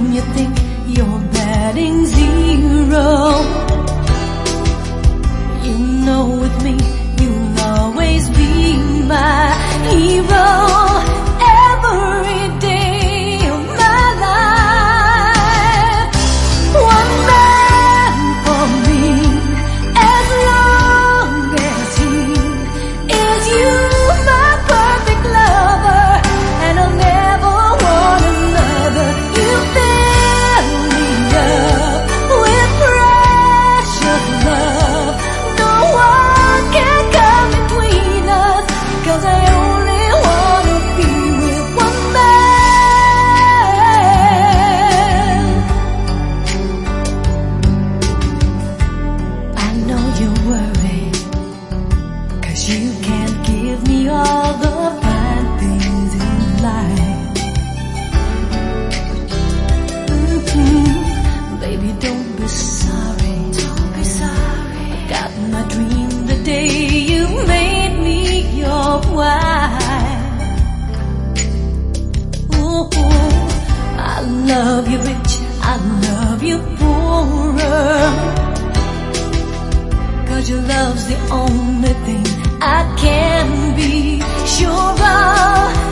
you think you're batting zero. You know with me you'll always be my hero. Every day of my life, one man for me, as long as he is you, my perfect lover, and I'll never want another. You fill me up with precious love. No one can come between us, 'cause I only wanna be with one man. I know you're worried, 'cause you can't give me all the fine things in life. Baby, don't be sorry. Don't be sorry. I got my dream the day you made me your wife. Ooh, I love you rich, I love you poorer, 'cause your love's the only thing I can be sure of.